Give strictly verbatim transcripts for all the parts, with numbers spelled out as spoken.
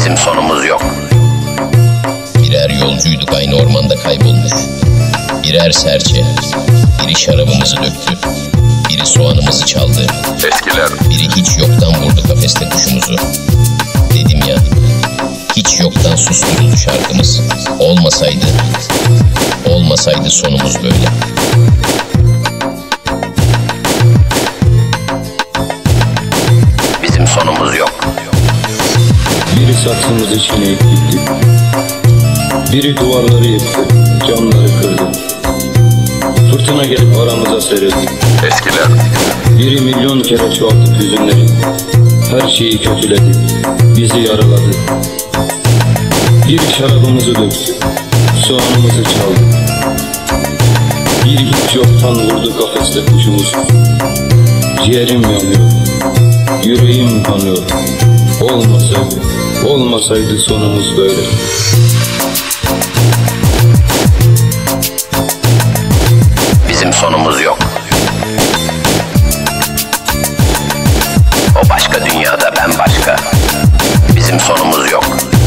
Bizim sonumuz yok. Birer yolcuyduk aynı ormanda kaybolmuş. Birer serçe, biri şarabımızı döktü, biri soğanımızı çaldı. Eskiler. Biri hiç yoktan vurdu kafeste kuşumuzu. Dedim ya, hiç yoktan susturuldu şarkımız. Olmasaydı, olmasaydı sonumuz böyle. Bizim sonumuz yok. Biri saksımız içine gitti. Biri duvarları yıktı, camları kırdı. Fırtına gelip aramıza serildi. Eskiler. Biri milyon kere çoğalttı hüzünleri. Her şeyi kötüledi, bizi yaraladı. Biri şarabımızı döktü, soğanımızı çaldı. Biri hiç yoktan vurdu kafeste kuşumuzu. Ciğerim yanıyor, yüreğim kanıyor. Olmasaydı, olmasaydı sonumuz böyle. Bizim sonumuz yok. O başka dünyada, ben başka. Bizim sonumuz yok.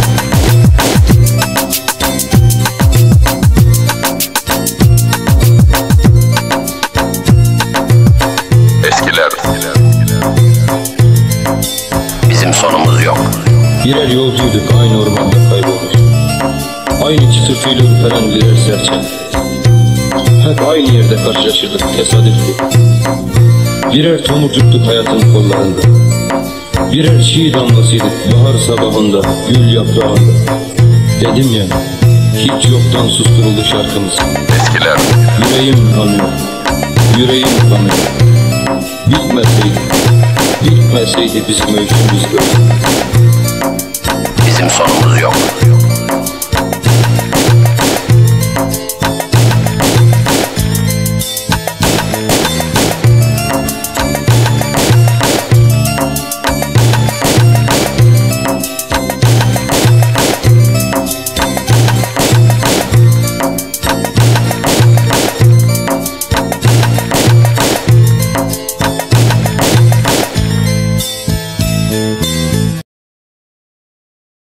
Eskiler. Bizim sonumuz yok. Birer yolcuyduk aynı ormanda kaybolmuş. Aynı çıtırtıyla ürperen birer serçe. Hep aynı yerde karşılaşırdık, tesadüf bu. Birer tomurcuktuk hayatın kollarında. Birer çiğ damlasıydık bahar sabahında, gül yaprağında. Dedim ya, hiç yoktan susturuldu şarkımız. Eskiler. Yüreğim kanıyor, yüreğim kanıyor. Bitmeseydi, bitmeseydi bizim öykümüz böyle. Bizim sonumuz yok.